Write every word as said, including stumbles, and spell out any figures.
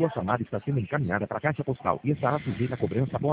Sua chamada está sendo encaminhada para a caixa postal e estará sujeita a cobrança após